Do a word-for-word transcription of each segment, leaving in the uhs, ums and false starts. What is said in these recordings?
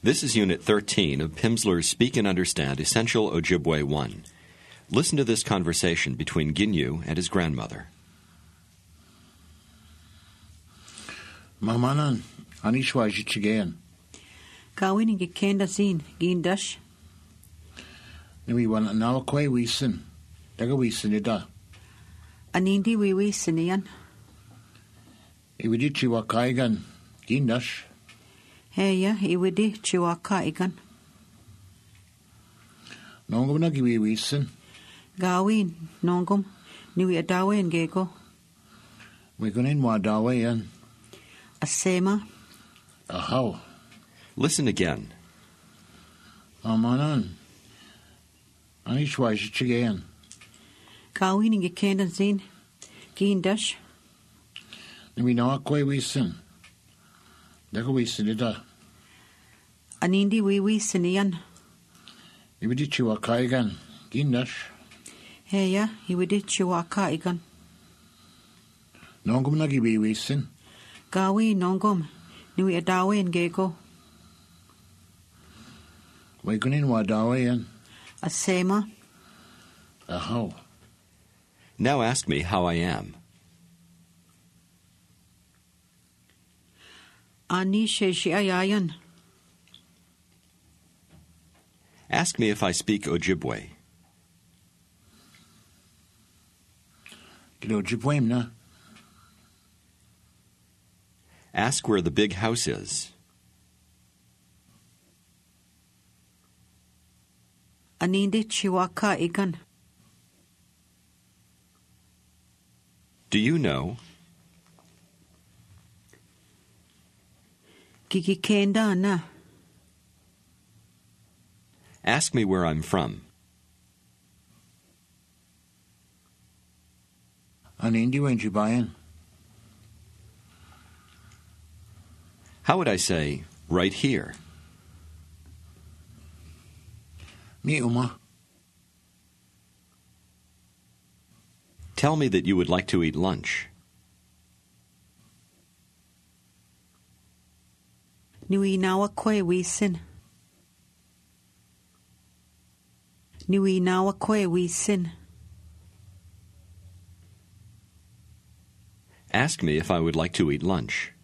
This is Unit thirteen of Pimsleur's Speak and Understand Essential Ojibwe one. Listen to this conversation between Ginyu and his grandmother. Mamanan, anishwa jichigean. Kawin ge kenda zin, gindash. Niwi wan nawakwe wisin. Daga wisin ida. Anindi wiwi sinian. Iwidi chiwa kaigan. Gindash. Heya, iwidi chiwa kaigan. Nongum na giwi wisin. Gawin, nongum, niwi adawen gego. Wigunin wa dawayan. Asema. Ahaw. Listen again. Mamanan. Anishwa jichigean. Kawin ge kenda zin, gindash. Niwi nawakwe wisin. Daga wisin ida. Anindi wiwi sinian. Iwidi chiwa kaigan. Gindash. Heya, iwidi chiwa kaigan. Nongum na giwi wisin. Gawi nongum, niwi adawen gego. Wigunin wa dawayan. Asema. Ahaw. Now ask me how I am. Ani sheshi ayayan. Ask me if I speak Ojibwe. Gilo jibwem na. Ask where the big house is. Anindi chiwa kaigan. Do you know? Gigi kenda na. Ask me where I'm from. Anindi wen jibayan. How would I say, right here? Mi uma. Tell me that you would like to eat lunch. Niwi nawa kwe wisin. Niwi nawa kwe wisin. Ask me if I would like to eat lunch.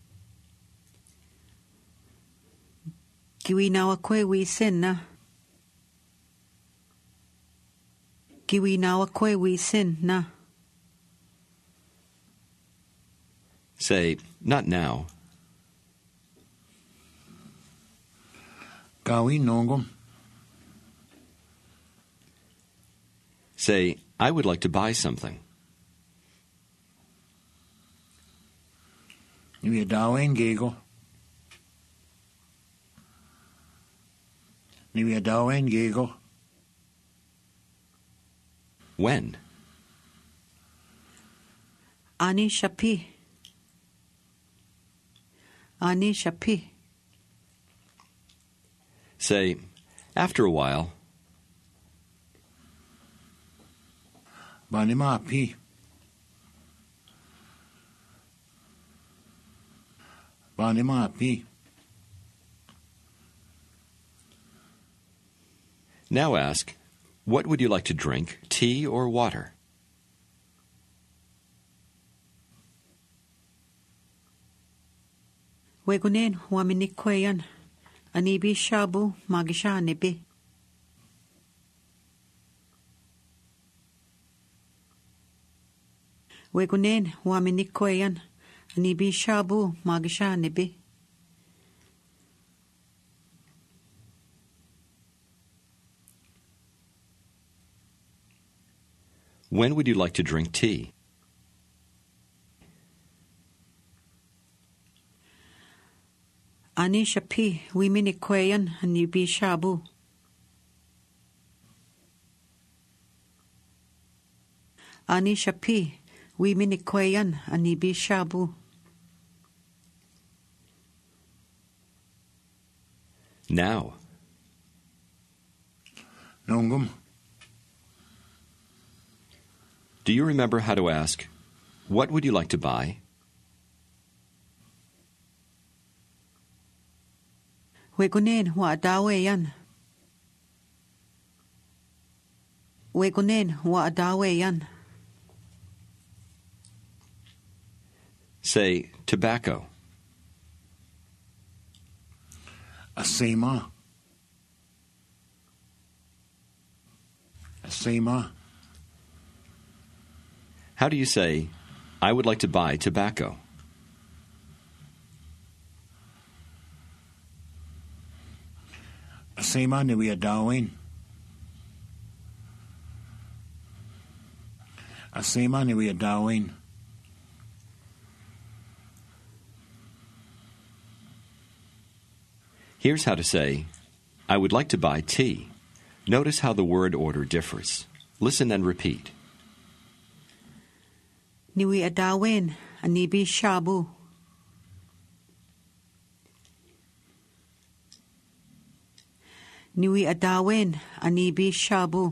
Giwi nawa kwe wisin na. Giwi nawa kwe wisin na. Say, not now. Gawi nongum. Say, I would like to buy something. Niwi dawayan gego. Niwi dawayan gego. When? Ani shapi. Ani shapi. Say, after a while. Banima api. Banima api. Now ask, what would you like to drink, tea or water? Wegunen waminikweyan. Anibi shabu magisha nibi. Wegunen waminikweyan. Anibi shabu magisha nibi. When would you like to drink tea? Ani shapi wiminikweyan anibi shabu. Ani shapi wiminikweyan anibi shabu. Now. Nongum. Do you remember how to ask, what would you like to buy? Wegunen wa adawe yan. Wegunen wa adawe yan. Say tobacco. Asema. Asema. How do you say, I would like to buy tobacco? Asema ni we adawin. Asema ni we adawin. Here's how to say, I would like to buy tea. Notice how the word order differs. Listen and repeat. Niwi adawen anibi shabu. Niwi adawen anibi shabu.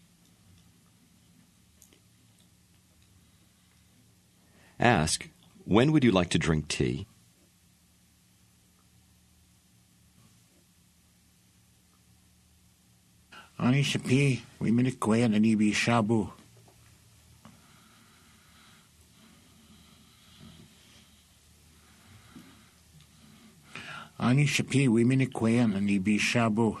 Ask, when would you like to drink tea? Ani shapi, we minute kwen ani bi shabu. Ani shapi, we minute kwen ani bi shabu.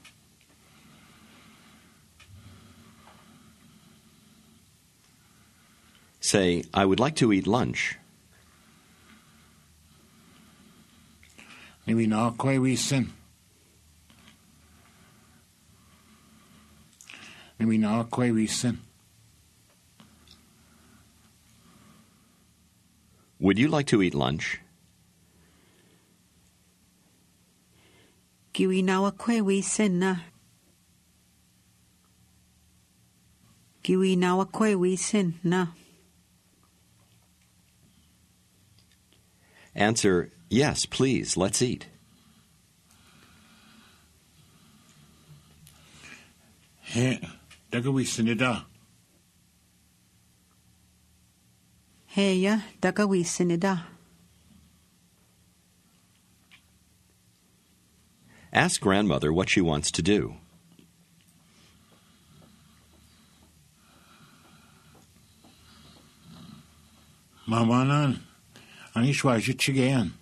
Say, I would like to eat lunch. Ni we na kwe we sin. Ni we na kwe we sin. Would you like to eat lunch? Giwi nawa kwe wi sin na. Giwi nawa kwe wi sin na. Answer, yes, please, let's eat. He, daga we sinida. Heya daga wi sinida. Ask grandmother what she wants to do. Mamanan, ani shwaji chigayan.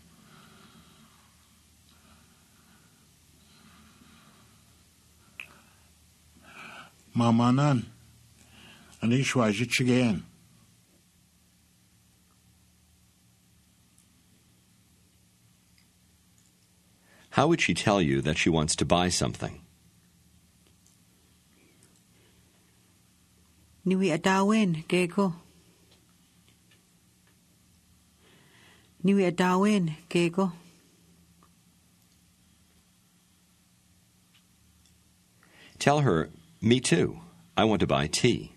Mamanan, ani shwaji chigayan. How would she tell you that she wants to buy something? Niwi adawen gego. Niwi adawen gego. Tell her, me too. I want to buy tea.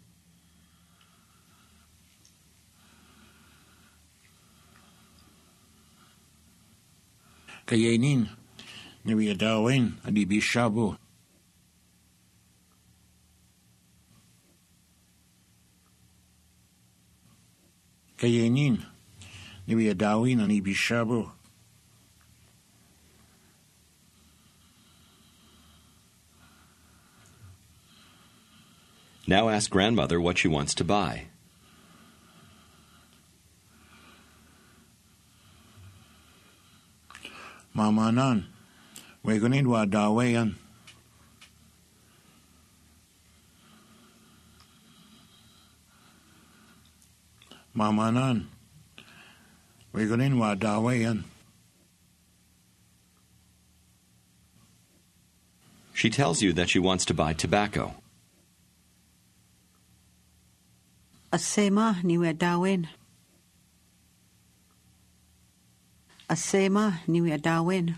Kayenin, ni we adawin ani bi shabu. Kayenin, ni we adawin ani bi shabu. Now ask grandmother what she wants to buy. Mamanan, we gunin wa dawayan. Mamanan, we gunin wa dawayan. She tells you that she wants to buy tobacco. Asema niwi adawen. Asema niwi adawen.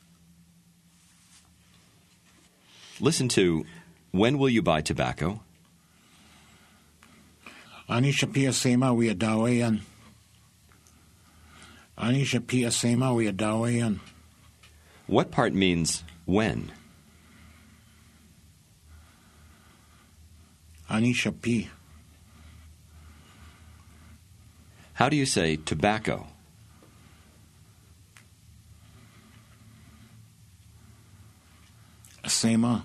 Listen to, when will you buy tobacco? Ani shapi asema we adawayan. Ani shapi asema we adawayan. What part means when? Ani shapi. How do you say tobacco? Asema.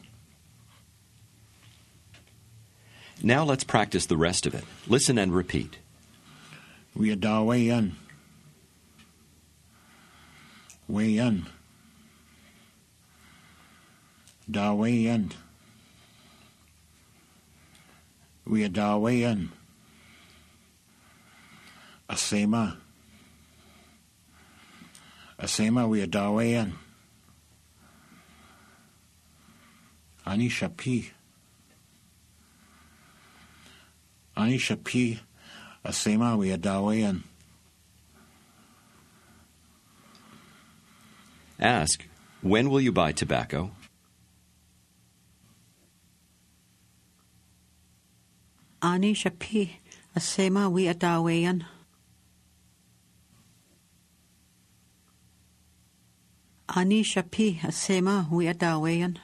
Now let's practice the rest of it. Listen and repeat. We adawayan. Wayan. Dawayan. We adawayan. Asema. Asema we adawayan. Ani shapi. Ani shapi. Asema we adawayan. Ask, when will you buy tobacco? Ani shapi asema we adawayan. Ani shapi asema we adawayan.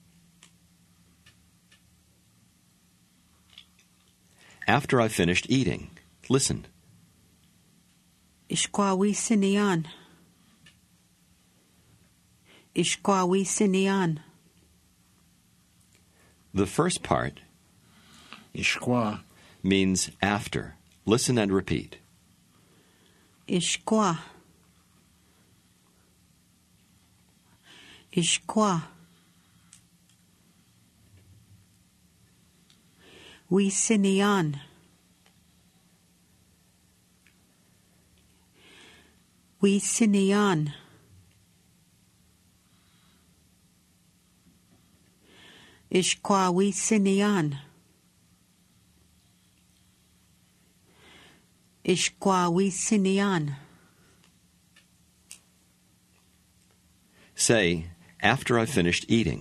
After I've finished eating, listen. Ishkwawi sinian. Ishkwawi sinian. The first part Ishkwa. means after. Listen and repeat. Ishkwa. Ishkwa. We sinian. We sinian. Ishkwa we sinian. Ishkwa we sinian. Say, after I've finished eating.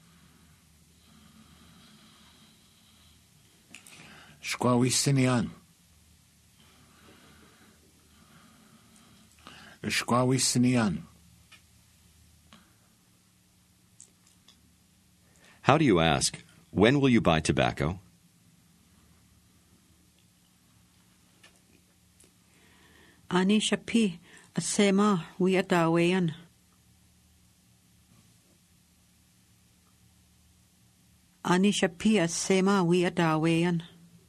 Shkwa we sinian. Shkwa we sinian. How do you ask, when will you buy tobacco? Ani shapi asema we adawayan. Ani shapi asema we adawayan.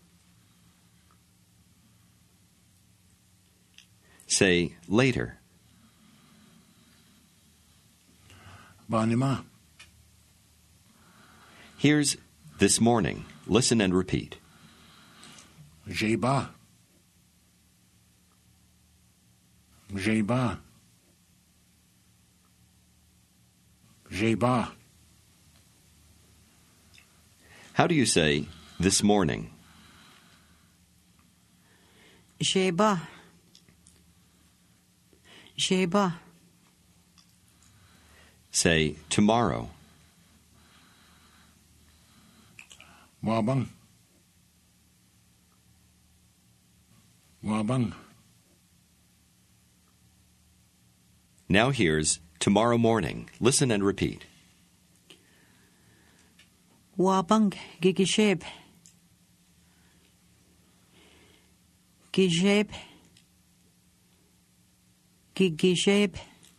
Say, later. Banima. Here's this morning. Listen and repeat. Jeba. Jeba. Jeba. How do you say, this morning? Jeba. Jeba. Say, tomorrow. Wabang. Wabang. Now here's tomorrow morning. Listen and repeat. Wabang gigisheb. Gijeb. Gigisheb.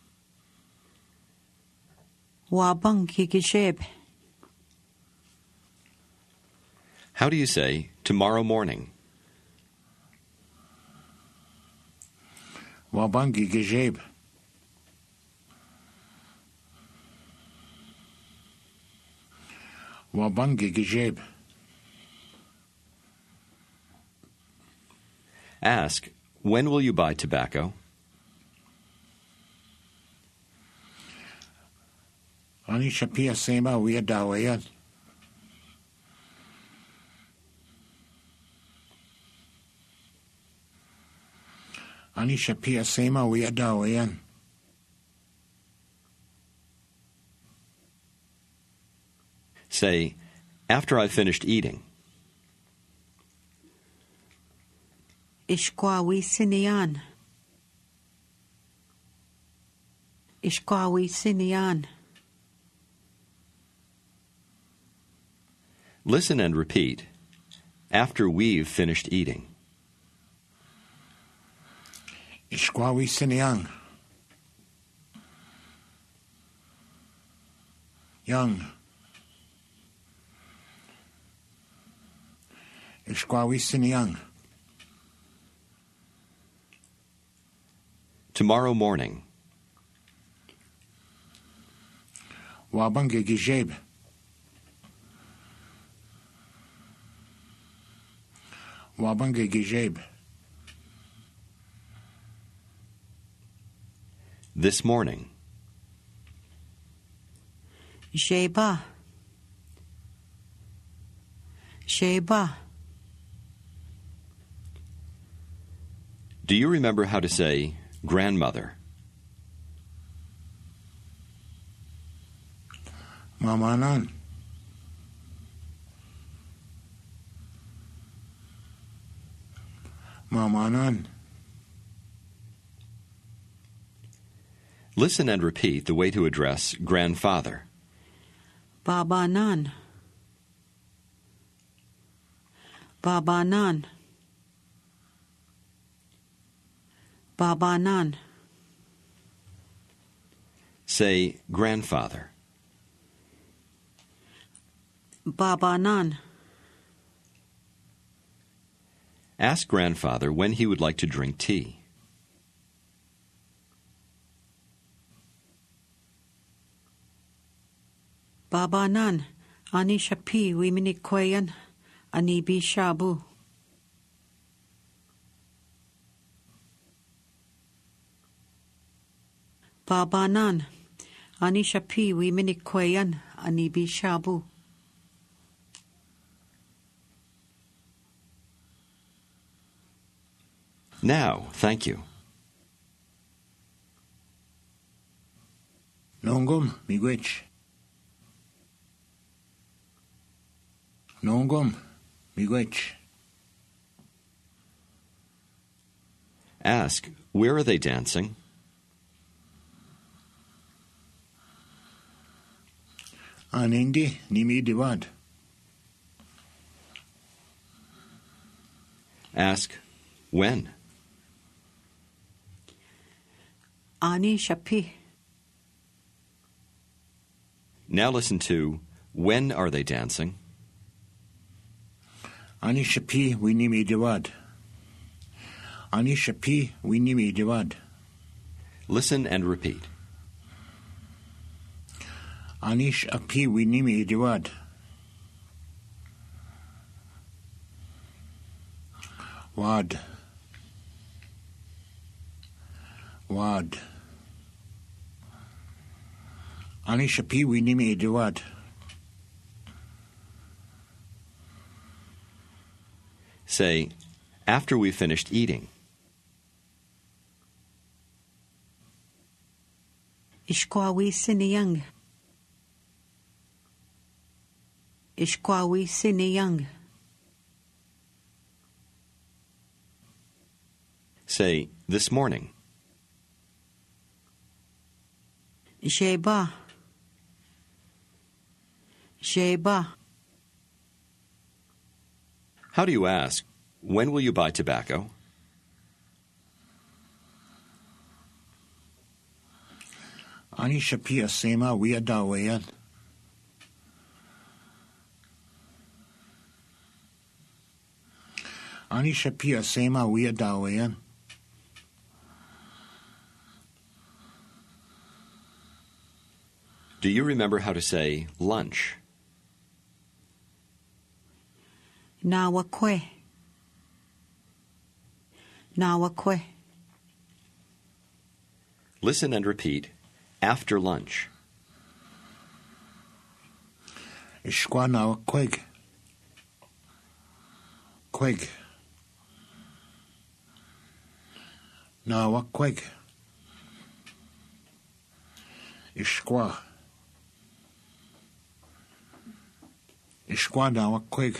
Wabang gigisheb. How do you say, tomorrow morning? Wabangi gejeb. Wabangi gejeb. Ask, when will you buy tobacco? Ani shapia sema we adawayat. Ani shapia sema we adawayan. Say, after I've finished eating. Ishkwawi sinian. Ishkwawi sinian. Listen and repeat. After we've finished eating. Ishkwawi siniang. Young. Ishkwawi Siniang. Tomorrow morning. Wabange Gijeb. Wabange Gijeb. This morning. Sheba. Sheba. Do you remember how to say grandmother? Mamanan. Mamanan. Listen and repeat the way to address grandfather. Baba Nan. Baba Nan. Baba Nan. Say grandfather. Baba Nan. Ask grandfather when he would like to drink tea. Baba Nan. Ani Shapi Wimini Koyan. Ani Bi Shabu. Baba Nan. Ani Shapi Wimini Koyan. Ani Bi Shabu. Now, thank you. Nongum Miigwech. Nongum Miigwech. Ask, where are they dancing? Anindi Nimi Divad. Ask, when? Ani Shapi. Now listen to, when are they dancing? Ani Shapi Winimi Divad. Ani Shapi Winimi Divad. Listen and repeat. Ani Shapi Winimi Divad. Wad. Wad. Ani Shapi Winimi Divad. Say, after we finished eating. Ishkwawi Siniyang. Ishkwawi Siniyang. Say, this morning. Sheba. Sheba. How do you ask, when will you buy tobacco? Ani Shapi Asema Wiadawayan. Ani Shapi Asema Wiadawayan. Do you remember how to say lunch? Nawakwe. Nawakwe. Listen and repeat, after lunch. Ishkwa Nawakweg. Queg. Nawakweg. Ishkwa. Ishkwa Nawakweg.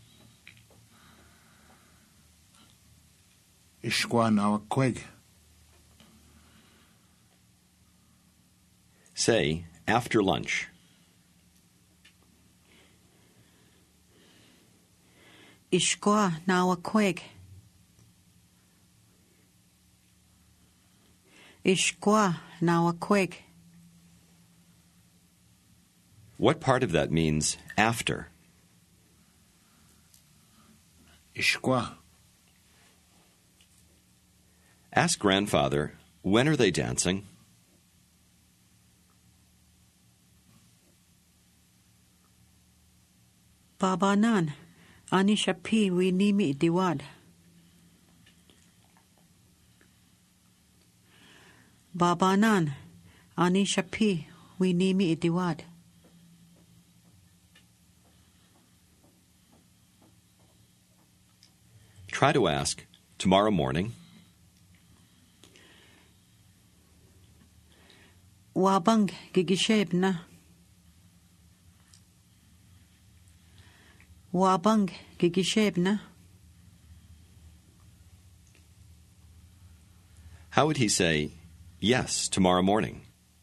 Ishkwa Nawakweg. Say, after lunch. Ishkwa Nawakweg. Ishkwa Nawakweg. What part of that means after? Ishkwa. Ask grandfather, when are they dancing? Baba nan, ani shapi we nimi diwad. Baba nan, ani shapi we nimi diwad. Try to ask, tomorrow morning. Wabang gigisheb na. Wabang gigisheb na. How would he say, yes, tomorrow morning?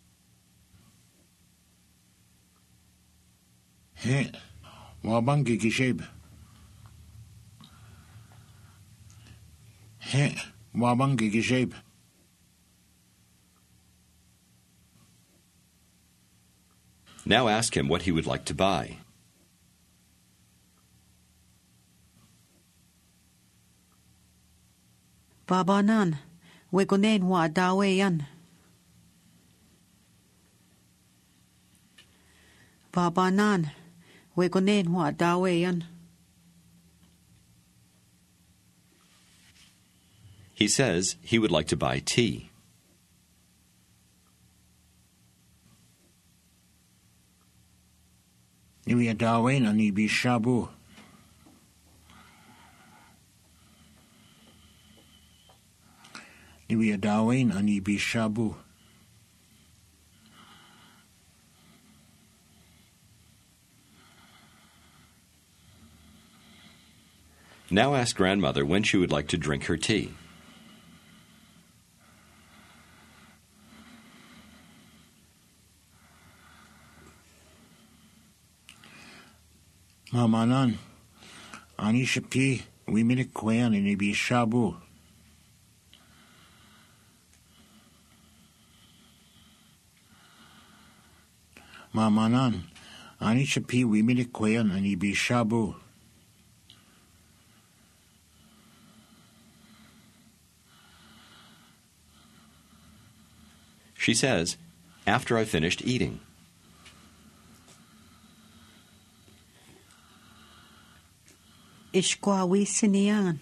He. Wabang gigisheb. He. Wabang gigisheb. Now ask him what he would like to buy. Baba nan, we gonen wa dawe yan. Baba nan, we gonen wa dawe yan. He says he would like to buy tea. Niwi adawain ani bishabu. Niwi adawain ani bishabu. Now ask grandmother when she would like to drink her tea. Mamanan, ani shapi we minik kwan ani bishabu. Mamanan, ani shapi we minik kwan ani bishabu. She says, after I finished eating. Ishkwa we siniyan.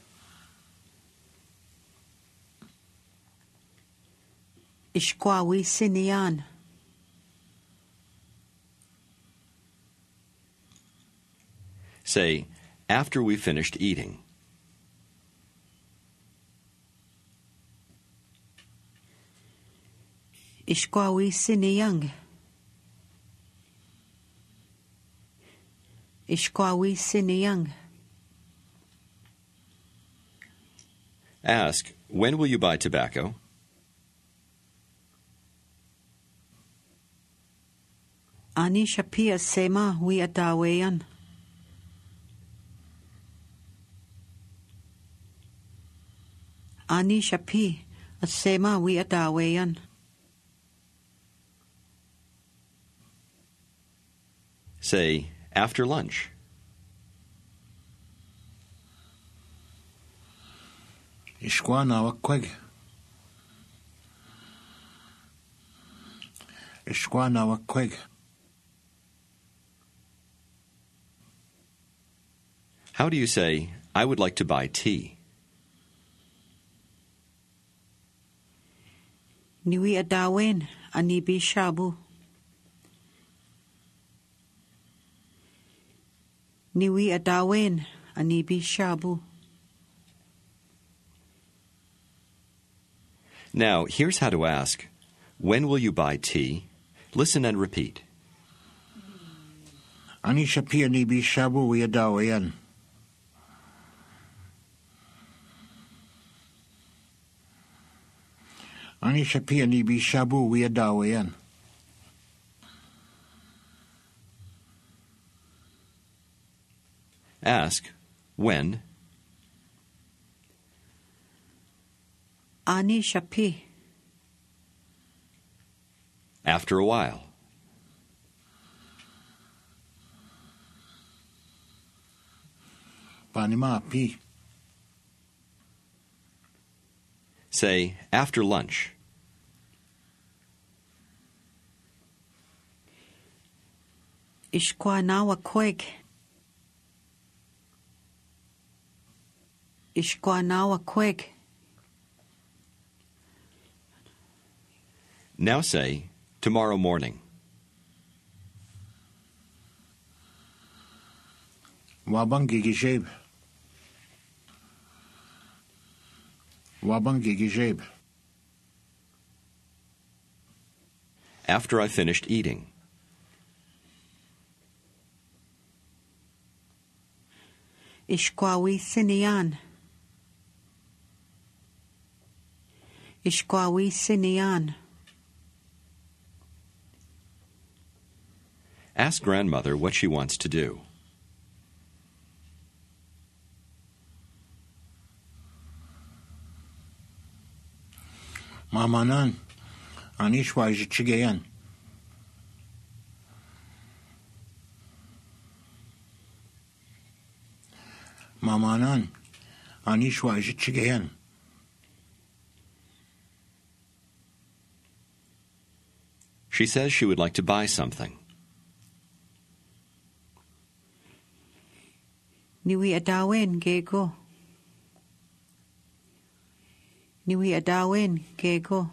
Ishkwa we siniyan. Say, after we finished eating. Ishkwa we siniyang. Ishkwa we siniyang. Ask, when will you buy tobacco? Ani shapia sema we adawayan. Ani shapi asema we adawayan. Say, after lunch. Ishkwa nawakweg. Ishkwa nawakweg. How do you say, I would like to buy tea? Niwi adawen ani bishabu. Niwi adawen ani bishabu. Now, here's how to ask, when will you buy tea? Listen and repeat. Ani shapi ani bishabu we adawayan. Ani shapi ani bishabu we adawayan. Ask, when? Ani shapi. After a while. Panima pi. Say, after lunch. Ishkwa nawa kweg. Ishkwa nawa kweg. Now say, tomorrow morning. Wabang gigisheb. Wabang gigisheb. After I finished eating. Ishkwawi sinian. Ishkwawi sinian. Ask grandmother what she wants to do. Mamanan, Anishwa Jichigayan. Mamanan, Anishwa Jichigayan. She says she would like to buy something. Niwi adawin gego. Niwi adawin gego.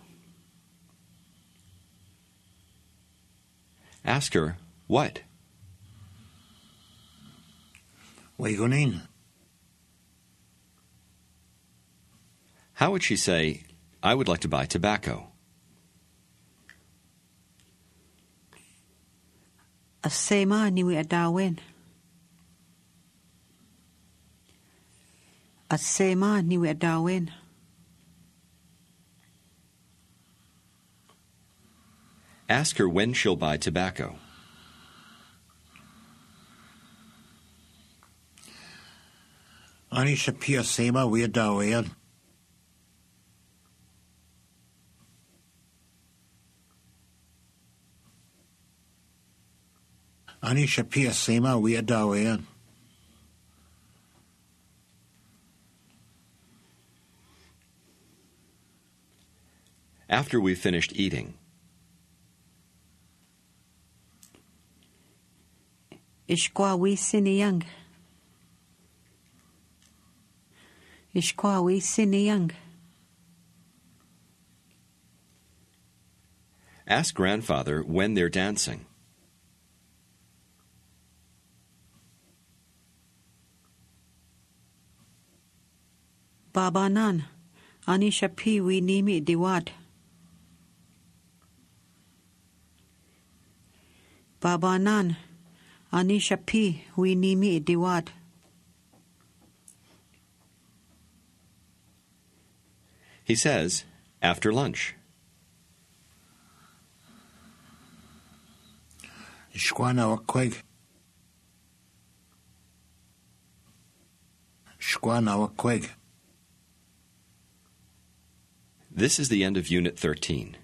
Ask her, what? Wagonin. How would she say, I would like to buy tobacco? Asema niwi adawin. Asema niwi adawin. Ask her when she'll buy tobacco. Anisha Pia Sema Weadawayan. Anisha Pia Sema Weadawayan. After we finished eating. Ishkwawi siniyang. Ishkwawi siniyang. Ask grandfather when they're dancing. Baba nan, Anisha pi we nimi diwad. Baba nan, Anisha pi we nimi diwad. He says, after lunch. Shkwana Wakweg. Shkwana Wakweg. This is the end of Unit thirteen.